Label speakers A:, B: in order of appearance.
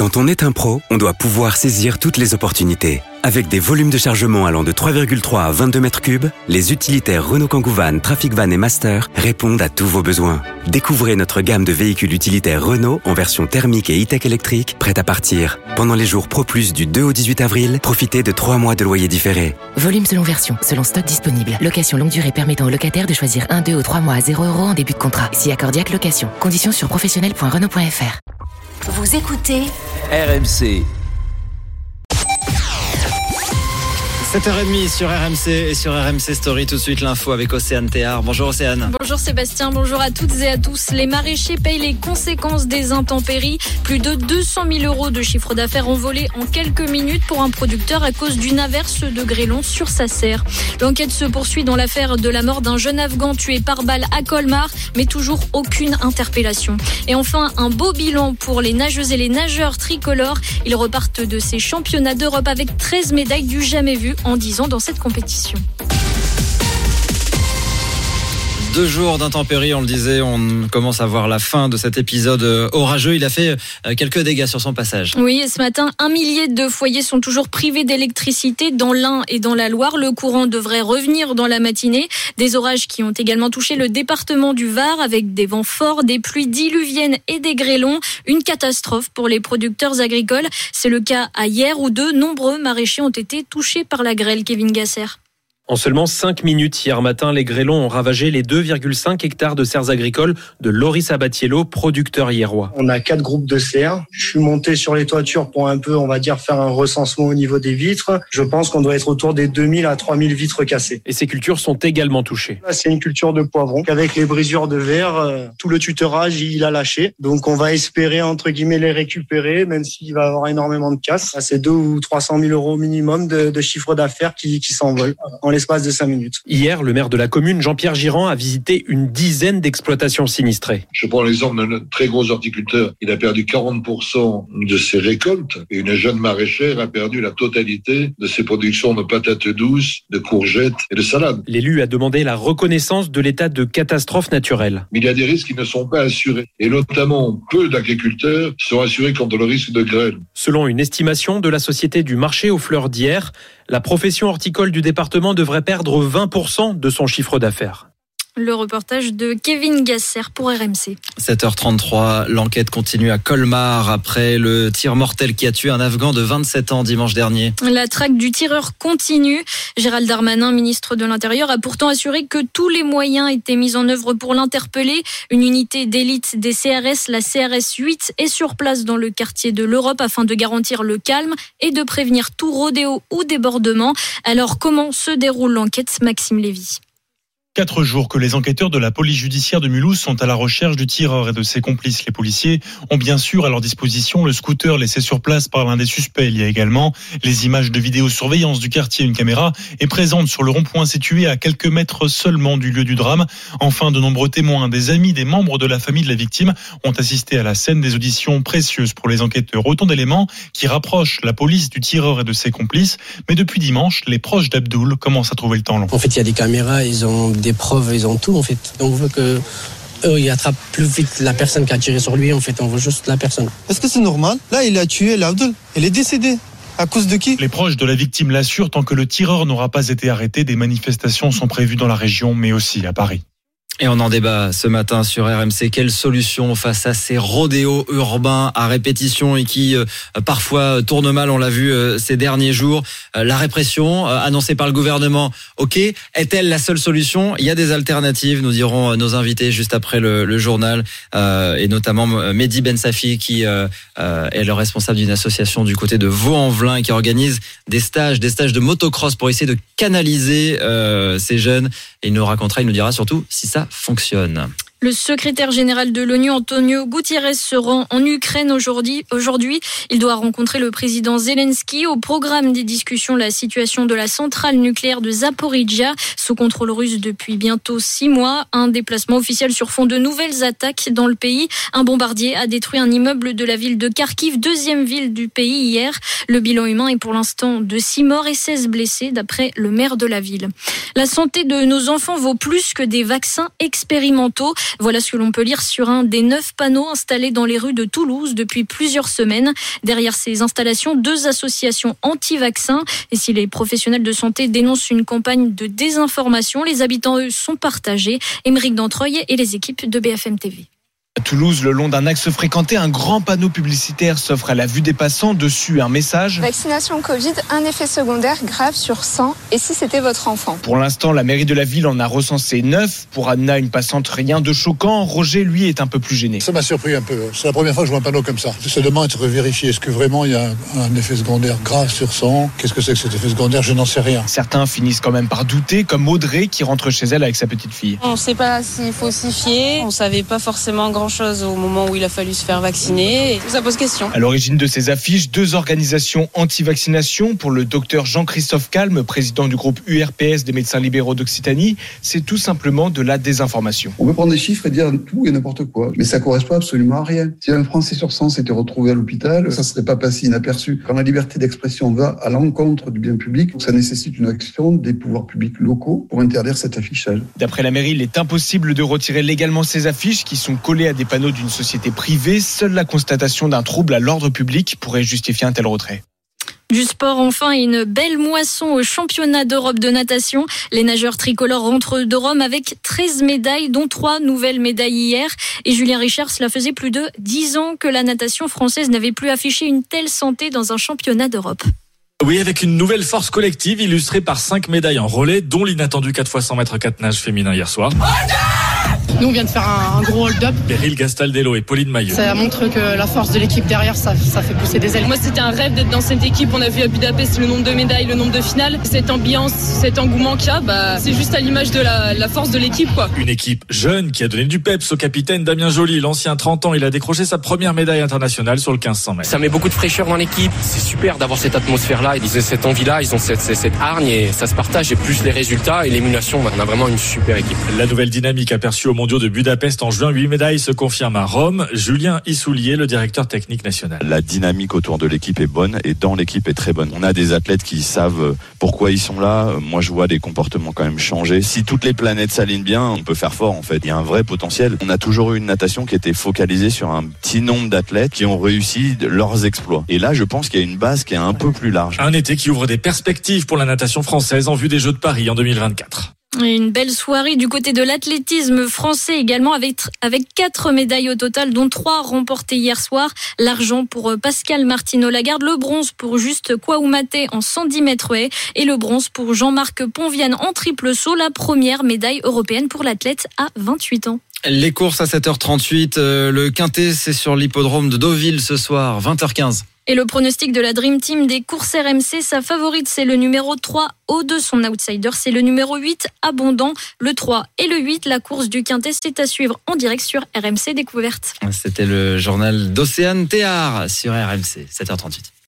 A: Quand on est un pro, on doit pouvoir saisir toutes les opportunités. Avec des volumes de chargement allant de 3,3 à 22 mètres cubes, les utilitaires Renault Kangoo Van, Trafic Van et Master répondent à tous vos besoins. Découvrez notre gamme de véhicules utilitaires Renault en version thermique et e-tech électrique, prête à partir. Pendant les jours Pro Plus du 2 au 18 avril, profitez de 3 mois de loyer différé.
B: Volume selon version, selon stock disponible. Location longue durée permettant aux locataires de choisir 1, 2 ou 3 mois à 0 € en début de contrat. Si accordiaque location. Conditions sur professionnel.renault.fr.
C: Vous écoutez
D: RMC.
E: 7h30 sur RMC et sur RMC Story. Tout de suite l'info avec Océane Théard. Bonjour Océane.
F: Bonjour Sébastien, bonjour à toutes et à tous. Les maraîchers payent les conséquences des intempéries. Plus de 200 000 € de chiffre d'affaires envolé en quelques minutes pour un producteur à cause d'une averse de grêlons sur sa serre. L'enquête se poursuit dans l'affaire de la mort d'un jeune Afghan tué par balle à Colmar, mais toujours aucune interpellation. Et enfin, un beau bilan pour les nageuses et les nageurs tricolores. Ils repartent de ces championnats d'Europe avec 13 médailles du jamais vu en 10 ans dans cette compétition.
E: 2 jours d'intempéries, on le disait, on commence à voir la fin de cet épisode orageux. Il a fait quelques dégâts sur son passage.
F: Oui, et ce matin, 1 millier de foyers sont toujours privés d'électricité dans l'Ain et dans la Loire. Le courant devrait revenir dans la matinée. Des orages qui ont également touché le département du Var avec des vents forts, des pluies diluviennes et des grêlons. Une catastrophe pour les producteurs agricoles. C'est le cas à Hyères où de nombreux maraîchers ont été touchés par la grêle. Kevin Gasser.
G: En seulement 5 minutes hier matin, les grêlons ont ravagé les 2,5 hectares de serres agricoles de Loris Abatiello, producteur hyérois.
H: On a 4 groupes de serres. Je suis monté sur les toitures pour un peu, on va dire, faire un recensement au niveau des vitres. Je pense qu'on doit être autour des 2000 à 3000 vitres cassées.
G: Et ces cultures sont également touchées.
H: Là, c'est une culture de poivrons. Avec les brisures de verre, tout le tutorage, il a lâché. Donc, on va espérer, entre guillemets, les récupérer, même s'il va y avoir énormément de casse. C'est 200 ou 300 000 € minimum de chiffre d'affaires qui s'envolent en l'espace de 5 minutes.
G: Hier, le maire de la commune, Jean-Pierre Girand, a visité une dizaine d'exploitations sinistrées.
I: Je prends l'exemple d'un très gros horticulteur. Il a perdu 40% de ses récoltes et une jeune maraîchère a perdu la totalité de ses productions de patates douces, de courgettes et de salades.
G: L'élu a demandé la reconnaissance de l'état de catastrophe naturelle.
I: Mais il y a des risques qui ne sont pas assurés. Et notamment, peu d'agriculteurs sont assurés contre le risque de grêle.
G: Selon une estimation de la Société du marché aux fleurs d'Hyères, la profession horticole du département devrait perdre 20% de son chiffre d'affaires.
F: Le reportage de Kevin Gasser pour RMC.
E: 7h33, l'enquête continue à Colmar après le tir mortel qui a tué un Afghan de 27 ans dimanche dernier.
F: La traque du tireur continue. Gérald Darmanin, ministre de l'Intérieur, a pourtant assuré que tous les moyens étaient mis en œuvre pour l'interpeller. Une unité d'élite des CRS, la CRS 8, est sur place dans le quartier de l'Europe afin de garantir le calme et de prévenir tout rodéo ou débordement. Alors, comment se déroule l'enquête, Maxime Lévy?
J: 4 jours que les enquêteurs de la police judiciaire de Mulhouse sont à la recherche du tireur et de ses complices. Les policiers ont bien sûr à leur disposition le scooter laissé sur place par l'un des suspects. Il y a également les images de vidéosurveillance du quartier. Une caméra est présente sur le rond-point situé à quelques mètres seulement du lieu du drame. Enfin, de nombreux témoins, des amis, des membres de la famille de la victime ont assisté à la scène, des auditions précieuses pour les enquêteurs. Autant d'éléments qui rapprochent la police du tireur et de ses complices. Mais depuis dimanche, les proches d'Abdoul commencent à trouver le temps long.
K: En fait, il y a des caméras, ils ont des preuves, ils ont tout en fait. Donc on veut que eux, ils attrapent plus vite la personne qui a tiré sur lui. En fait, on veut juste la personne.
L: Est-ce que c'est normal? Là, il a tué l'Abdoul. Il est décédé. À cause de qui?
J: Les proches de la victime l'assurent, tant que le tireur n'aura pas été arrêté, des manifestations sont prévues dans la région, mais aussi à Paris.
E: Et on en débat ce matin sur RMC. Quelle solution face à ces rodéos urbains à répétition et qui parfois tournent mal, on l'a vu ces derniers jours. La répression annoncée par le gouvernement, ok. Est-elle la seule solution? Il y a des alternatives, nous diront nos invités juste après le journal. Et notamment Mehdi Ben Safi qui est le responsable d'une association du côté de Vaux-en-Velin et qui organise des stages de motocross pour essayer de canaliser ces jeunes. Et il nous racontera, il nous dira surtout si ça fonctionne.
F: Le secrétaire général de l'ONU, Antonio Guterres, se rend en Ukraine aujourd'hui. Il doit rencontrer le président Zelensky. Au programme des discussions, la situation de la centrale nucléaire de Zaporijia, sous contrôle russe depuis bientôt 6 mois. Un déplacement officiel sur fond de nouvelles attaques dans le pays. Un bombardier a détruit un immeuble de la ville de Kharkiv, 2e ville du pays hier. Le bilan humain est pour l'instant de 6 morts et 16 blessés, d'après le maire de la ville. La santé de nos enfants vaut plus que des vaccins expérimentaux. Voilà ce que l'on peut lire sur un des 9 panneaux installés dans les rues de Toulouse depuis plusieurs semaines. Derrière ces installations, 2 associations anti-vaccins. Et si les professionnels de santé dénoncent une campagne de désinformation, les habitants, eux, sont partagés. Émeric Dantreuil et les équipes de BFM TV.
D: À Toulouse, le long d'un axe fréquenté, un grand panneau publicitaire s'offre à la vue des passants. Dessus, un message.
M: Vaccination Covid, un effet secondaire grave sur 100. Et si c'était votre enfant ?
D: Pour l'instant, la mairie de la ville en a recensé 9. Pour Anna, une passante, rien de choquant. Roger, lui, est un peu plus gêné.
N: Ça m'a surpris un peu. C'est la première fois que je vois un panneau comme ça. Ça demande d'être vérifié. Est-ce que vraiment il y a un effet secondaire grave sur 100 ? Qu'est-ce que c'est que cet effet secondaire ? Je n'en sais rien.
D: Certains finissent quand même par douter, comme Audrey qui rentre chez elle avec sa petite fille.
O: On ne sait pas s'il faut s'y fier. On ne savait pas forcément grand-chose au moment où il a fallu se faire vacciner. Ça pose question.
D: À l'origine de ces affiches, 2 organisations anti-vaccination. Pour le docteur Jean-Christophe Calme, président du groupe URPS des médecins libéraux d'Occitanie, c'est tout simplement de la désinformation.
P: On peut prendre des chiffres et dire tout et n'importe quoi, mais ça correspond absolument à rien. Si un Français sur 100 s'était retrouvé à l'hôpital, ça ne serait pas passé inaperçu. Quand la liberté d'expression va à l'encontre du bien public, ça nécessite une action des pouvoirs publics locaux pour interdire cet affichage.
D: D'après la mairie, il est impossible de retirer légalement ces affiches qui sont collées à des panneaux d'une société privée. Seule la constatation d'un trouble à l'ordre public pourrait justifier un tel retrait.
F: Du sport enfin, une belle moisson au championnat d'Europe de natation. Les nageurs tricolores rentrent de Rome avec 13 médailles, dont 3 nouvelles médailles hier. Et Julien Richard, cela faisait plus de 10 ans que la natation française n'avait plus affiché une telle santé dans un championnat d'Europe.
Q: Oui, avec une nouvelle force collective illustrée par 5 médailles en relais, dont l'inattendu 4x100 mètres 4 nage féminin hier soir.
R: Nous, on vient de faire un gros hold-up.
Q: Beryl Gastaldello et Pauline Maillot.
R: Ça montre que la force de l'équipe derrière, ça fait pousser des ailes.
O: Moi, c'était un rêve d'être dans cette équipe. On a vu à Budapest le nombre de médailles, le nombre de finales. Cette ambiance, cet engouement qu'il y a, c'est juste à l'image de la force de l'équipe, quoi.
Q: Une équipe jeune qui a donné du peps au capitaine Damien Joly. L'ancien 30 ans, il a décroché sa première médaille internationale sur le 1500 mètres.
S: Ça met beaucoup de fraîcheur dans l'équipe. C'est super d'avoir cette atmosphère-là. Ils ont cette envie-là, ils ont cette hargne et ça se partage. Et plus les résultats et l'émulation, on a vraiment une super équipe.
Q: La nouvelle dynamique aperçue aux mondiaux de Budapest en juin, 8 médailles se confirme à Rome. Julien Issoulier, le directeur technique national.
T: La dynamique autour de l'équipe est bonne et dans l'équipe est très bonne. On a des athlètes qui savent pourquoi ils sont là. Moi, je vois des comportements quand même changer. Si toutes les planètes s'alignent bien, on peut faire fort en fait. Il y a un vrai potentiel. On a toujours eu une natation qui était focalisée sur un petit nombre d'athlètes qui ont réussi leurs exploits. Et là, je pense qu'il y a une base qui est un peu plus large.
Q: Un été qui ouvre des perspectives pour la natation française en vue des Jeux de Paris en 2024.
F: Et une belle soirée du côté de l'athlétisme français également avec 4 médailles au total, dont 3 remportées hier soir. L'argent pour Pascal Martino-Lagarde, le bronze pour Juste Kouaoumate en 110 mètres haies et le bronze pour Jean-Marc Ponviane en triple saut, la première médaille européenne pour l'athlète à 28 ans.
E: Les courses à 7h38, le Quintet c'est sur l'hippodrome de Deauville ce soir, 20h15.
F: Et le pronostic de la Dream Team des courses RMC, sa favorite c'est le numéro 3, O2, son outsider c'est le numéro 8, Abondant, le 3 et le 8. La course du Quintet, c'est à suivre en direct sur RMC Découverte.
E: C'était le journal d'Océane Théard sur RMC, 7h38.